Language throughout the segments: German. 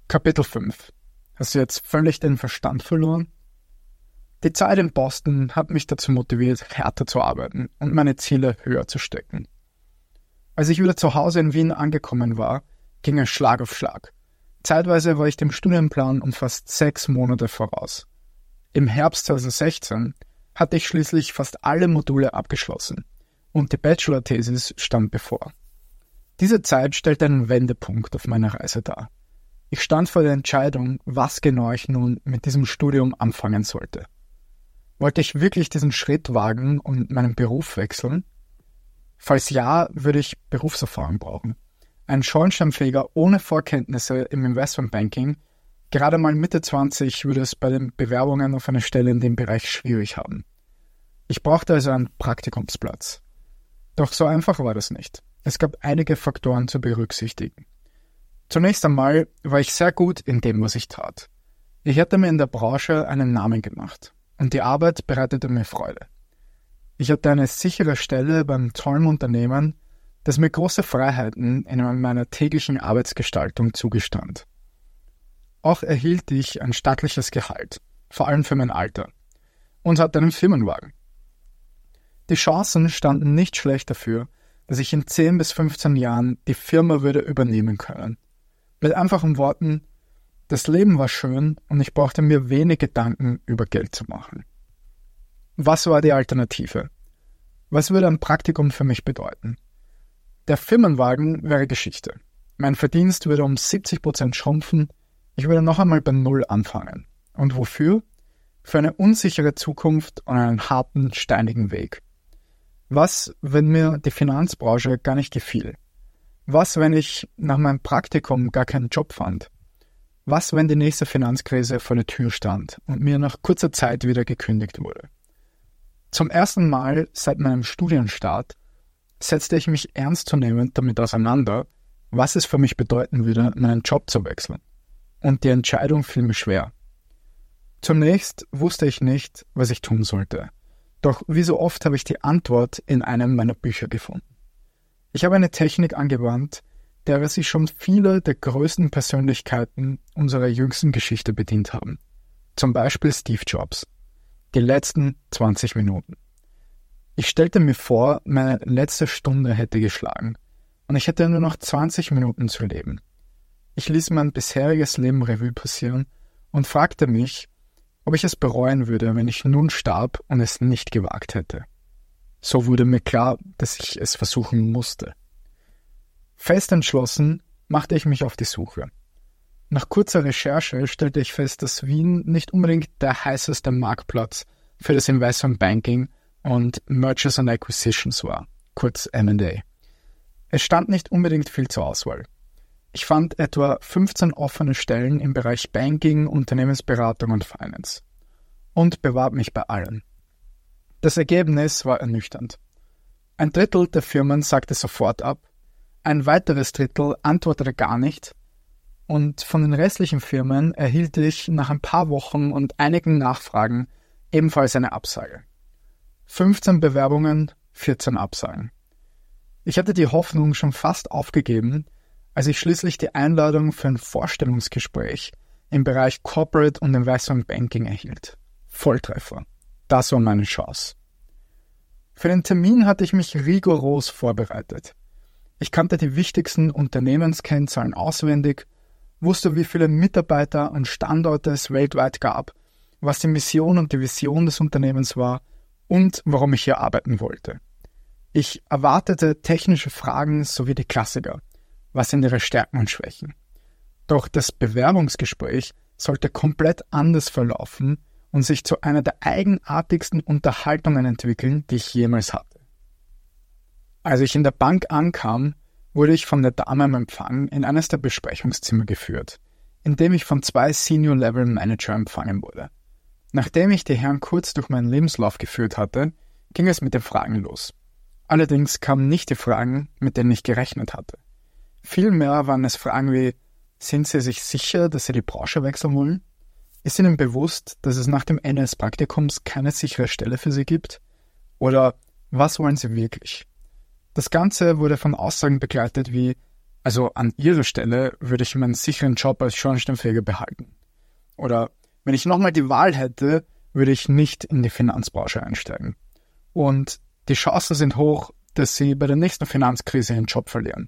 Kapitel 5. Hast du jetzt völlig den Verstand verloren? Die Zeit in Boston hat mich dazu motiviert, härter zu arbeiten und meine Ziele höher zu stecken. Als ich wieder zu Hause in Wien angekommen war, ging es Schlag auf Schlag. Zeitweise war ich dem Studienplan um fast 6 Monate voraus. Im Herbst 2016 hatte ich schließlich fast alle Module abgeschlossen und die Bachelor-Thesis stand bevor. Diese Zeit stellte einen Wendepunkt auf meiner Reise dar. Ich stand vor der Entscheidung, was genau ich nun mit diesem Studium anfangen sollte. Wollte ich wirklich diesen Schritt wagen und meinen Beruf wechseln? Falls ja, würde ich Berufserfahrung brauchen. Ein Schornsteinfeger ohne Vorkenntnisse im Investmentbanking, gerade mal Mitte 20, würde es bei den Bewerbungen auf eine Stelle in dem Bereich schwierig haben. Ich brauchte also einen Praktikumsplatz. Doch so einfach war das nicht. Es gab einige Faktoren zu berücksichtigen. Zunächst einmal war ich sehr gut in dem, was ich tat. Ich hatte mir in der Branche einen Namen gemacht und die Arbeit bereitete mir Freude. Ich hatte eine sichere Stelle beim tollen Unternehmen, das mir große Freiheiten in meiner täglichen Arbeitsgestaltung zugestand. Auch erhielt ich ein stattliches Gehalt, vor allem für mein Alter, und hatte einen Firmenwagen. Die Chancen standen nicht schlecht dafür, dass ich in 10 bis 15 Jahren die Firma würde übernehmen können. Mit einfachen Worten, das Leben war schön und ich brauchte mir wenig Gedanken über Geld zu machen. Was war die Alternative? Was würde ein Praktikum für mich bedeuten? Der Firmenwagen wäre Geschichte. Mein Verdienst würde um 70% schrumpfen, ich würde noch einmal bei Null anfangen. Und wofür? Für eine unsichere Zukunft und einen harten, steinigen Weg. Was, wenn mir die Finanzbranche gar nicht gefiel? Was, wenn ich nach meinem Praktikum gar keinen Job fand? Was, wenn die nächste Finanzkrise vor der Tür stand und mir nach kurzer Zeit wieder gekündigt wurde? Zum ersten Mal seit meinem Studienstart setzte ich mich ernstzunehmend damit auseinander, was es für mich bedeuten würde, meinen Job zu wechseln. Und die Entscheidung fiel mir schwer. Zunächst wusste ich nicht, was ich tun sollte. Doch wie so oft habe ich die Antwort in einem meiner Bücher gefunden. Ich habe eine Technik angewandt, der sich schon viele der größten Persönlichkeiten unserer jüngsten Geschichte bedient haben. Zum Beispiel Steve Jobs. Die letzten 20 Minuten. Ich stellte mir vor, meine letzte Stunde hätte geschlagen und ich hätte nur noch 20 Minuten zu leben. Ich ließ mein bisheriges Leben Revue passieren und fragte mich, ob ich es bereuen würde, wenn ich nun starb und es nicht gewagt hätte. So wurde mir klar, dass ich es versuchen musste. Fest entschlossen machte ich mich auf die Suche. Nach kurzer Recherche stellte ich fest, dass Wien nicht unbedingt der heißeste Marktplatz für das Investmentbanking und Mergers and Acquisitions war, kurz M&A. Es stand nicht unbedingt viel zur Auswahl. Ich fand etwa 15 offene Stellen im Bereich Banking, Unternehmensberatung und Finance und bewarb mich bei allen. Das Ergebnis war ernüchternd. 1/3 der Firmen sagte sofort ab, ein weiteres Drittel antwortete gar nicht und von den restlichen Firmen erhielt ich nach ein paar Wochen und einigen Nachfragen ebenfalls eine Absage. 15 Bewerbungen, 14 Absagen. Ich hatte die Hoffnung schon fast aufgegeben, als ich schließlich die Einladung für ein Vorstellungsgespräch im Bereich Corporate und Investment Banking erhielt. Volltreffer. Das war meine Chance. Für den Termin hatte ich mich rigoros vorbereitet. Ich kannte die wichtigsten Unternehmenskennzahlen auswendig, wusste, wie viele Mitarbeiter und Standorte es weltweit gab, was die Mission und die Vision des Unternehmens war und warum ich hier arbeiten wollte. Ich erwartete technische Fragen sowie die Klassiker. Was sind ihre Stärken und Schwächen? Doch das Bewerbungsgespräch sollte komplett anders verlaufen und sich zu einer der eigenartigsten Unterhaltungen entwickeln, die ich jemals hatte. Als ich in der Bank ankam, wurde ich von der Dame am Empfang in eines der Besprechungszimmer geführt, in dem ich von 2 Senior-Level-Manager empfangen wurde. Nachdem ich die Herren kurz durch meinen Lebenslauf geführt hatte, ging es mit den Fragen los. Allerdings kamen nicht die Fragen, mit denen ich gerechnet hatte. Vielmehr waren es Fragen wie, sind Sie sich sicher, dass Sie die Branche wechseln wollen? Ist Ihnen bewusst, dass es nach dem Ende des Praktikums keine sichere Stelle für Sie gibt? Oder was wollen Sie wirklich? Das Ganze wurde von Aussagen begleitet wie, Also an ihrer Stelle würde ich meinen sicheren Job als Schornsteinfeger behalten. Oder wenn ich nochmal die Wahl hätte, würde ich nicht in die Finanzbranche einsteigen. Und die Chancen sind hoch, dass sie bei der nächsten Finanzkrise ihren Job verlieren.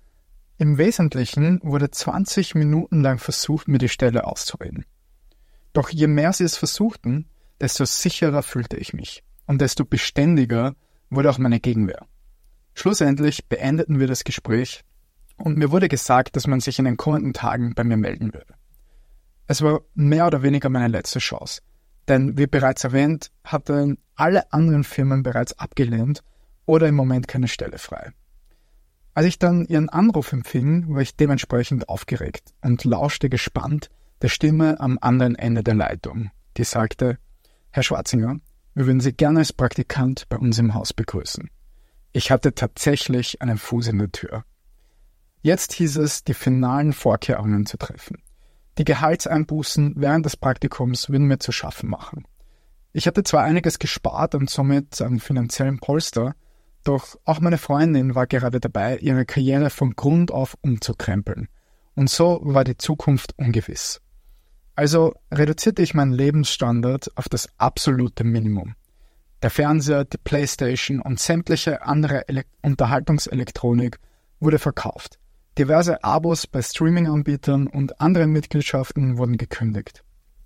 Im Wesentlichen wurde 20 Minuten lang versucht, mir die Stelle auszureden. Doch je mehr sie es versuchten, desto sicherer fühlte ich mich und desto beständiger wurde auch meine Gegenwehr. Schlussendlich beendeten wir das Gespräch und mir wurde gesagt, dass man sich in den kommenden Tagen bei mir melden würde. Es war mehr oder weniger meine letzte Chance, denn wie bereits erwähnt, hatten alle anderen Firmen bereits abgelehnt oder im Moment keine Stelle frei. Als ich dann ihren Anruf empfing, war ich dementsprechend aufgeregt und lauschte gespannt der Stimme am anderen Ende der Leitung, die sagte: Herr Schwarzinger, wir würden Sie gerne als Praktikant bei uns im Haus begrüßen. Ich hatte tatsächlich einen Fuß in der Tür. Jetzt hieß es, die finalen Vorkehrungen zu treffen. Die Gehaltseinbußen während des Praktikums würden mir zu schaffen machen. Ich hatte zwar einiges gespart und somit einen finanziellen Polster, doch auch meine Freundin war gerade dabei, ihre Karriere von Grund auf umzukrempeln. Und so war die Zukunft ungewiss. Also reduzierte ich meinen Lebensstandard auf das absolute Minimum. Der Fernseher, die Playstation und sämtliche andere Unterhaltungselektronik wurde verkauft. Diverse Abos bei Streaming-Anbietern und andere Mitgliedschaften wurden gekündigt.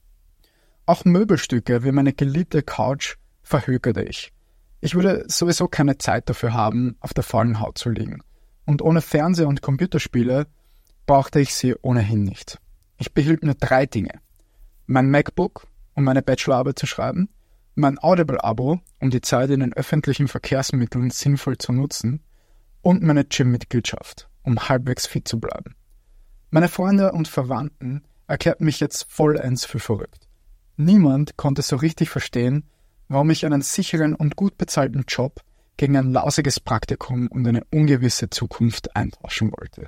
Auch Möbelstücke wie meine geliebte Couch verhökerte ich. Ich würde sowieso keine Zeit dafür haben, auf der faulen Haut zu liegen. Und ohne Fernseher und Computerspiele brauchte ich sie ohnehin nicht. Ich behielt nur 3 Dinge. Mein MacBook, um meine Bachelorarbeit zu schreiben, mein Audible-Abo, um die Zeit in den öffentlichen Verkehrsmitteln sinnvoll zu nutzen, und meine Gym-Mitgliedschaft, um halbwegs fit zu bleiben. Meine Freunde und Verwandten erklärten mich jetzt vollends für verrückt. Niemand konnte so richtig verstehen, warum ich einen sicheren und gut bezahlten Job gegen ein lausiges Praktikum und eine ungewisse Zukunft eintauschen wollte.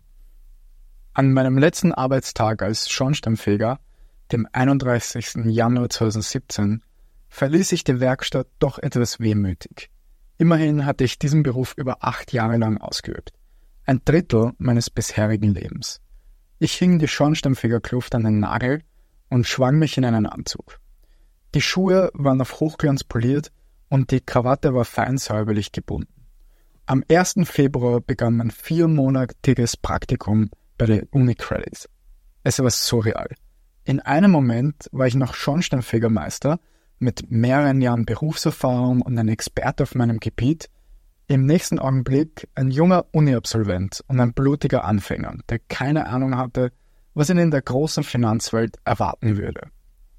An meinem letzten Arbeitstag als Schornsteinfeger, dem 31. Januar 2017, verließ ich die Werkstatt doch etwas wehmütig. Immerhin hatte ich diesen Beruf über 8 Jahre lang ausgeübt. Ein Drittel meines bisherigen Lebens. Ich hing die Schornsteinfegerkluft an den Nagel und schwang mich in einen Anzug. Die Schuhe waren auf Hochglanz poliert und die Krawatte war fein säuberlich gebunden. Am 1. Februar begann mein 4-monatiges Praktikum bei der UniCredit. Es war surreal. In einem Moment war ich noch Schornsteinfegermeister mit mehreren Jahren Berufserfahrung und ein Experte auf meinem Gebiet, im nächsten Augenblick ein junger Uni-Absolvent und ein blutiger Anfänger, der keine Ahnung hatte, was ihn in der großen Finanzwelt erwarten würde.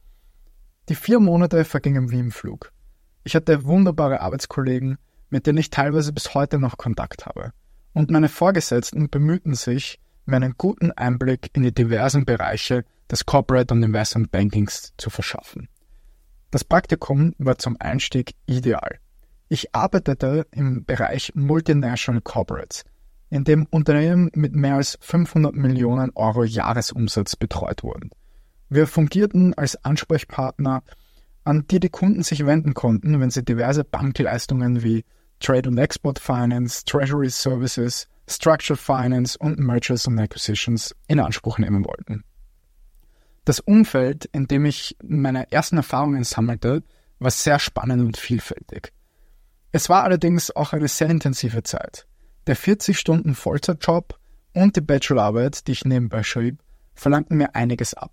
Die 4 Monate vergingen wie im Flug. Ich hatte wunderbare Arbeitskollegen, mit denen ich teilweise bis heute noch Kontakt habe. Und meine Vorgesetzten bemühten sich, mir einen guten Einblick in die diversen Bereiche des Corporate und Investment Bankings zu verschaffen. Das Praktikum war zum Einstieg ideal. Ich arbeitete im Bereich Multinational Corporates, in dem Unternehmen mit mehr als 500 Millionen Euro Jahresumsatz betreut wurden. Wir fungierten als Ansprechpartner, an die die Kunden sich wenden konnten, wenn sie diverse Bankleistungen wie Trade and Export Finance, Treasury Services, Structured Finance und Mergers and Acquisitions in Anspruch nehmen wollten. Das Umfeld, in dem ich meine ersten Erfahrungen sammelte, war sehr spannend und vielfältig. Es war allerdings auch eine sehr intensive Zeit. Der 40-Stunden-Vollzeitjob und die Bachelorarbeit, die ich nebenbei schrieb, verlangten mir einiges ab.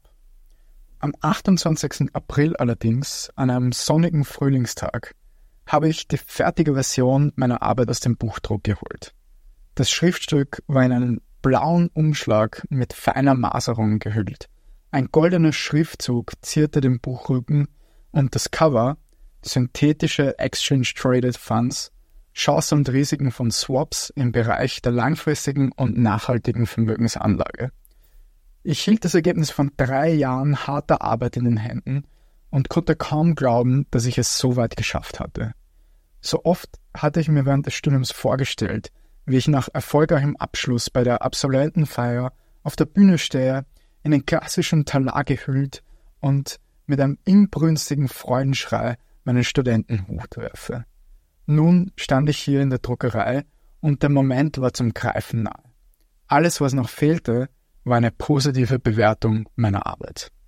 Am 28. April allerdings, an einem sonnigen Frühlingstag, habe ich die fertige Version meiner Arbeit aus dem Buchdruck geholt. Das Schriftstück war in einen blauen Umschlag mit feiner Maserung gehüllt. Ein goldener Schriftzug zierte den Buchrücken und das Cover, synthetische Exchange-Traded Funds, Chancen und Risiken von Swaps im Bereich der langfristigen und nachhaltigen Vermögensanlage. Ich hielt das Ergebnis von 3 Jahren harter Arbeit in den Händen und konnte kaum glauben, dass ich es so weit geschafft hatte. So oft hatte ich mir während des Studiums vorgestellt, wie ich nach erfolgreichem Abschluss bei der Absolventenfeier auf der Bühne stehe, in den klassischen Talar gehüllt und mit einem inbrünstigen Freudenschrei meinen Studentenhut werfe. Nun stand ich hier in der Druckerei und der Moment war zum Greifen nahe. Alles, was noch fehlte, war eine positive Bewertung meiner Arbeit.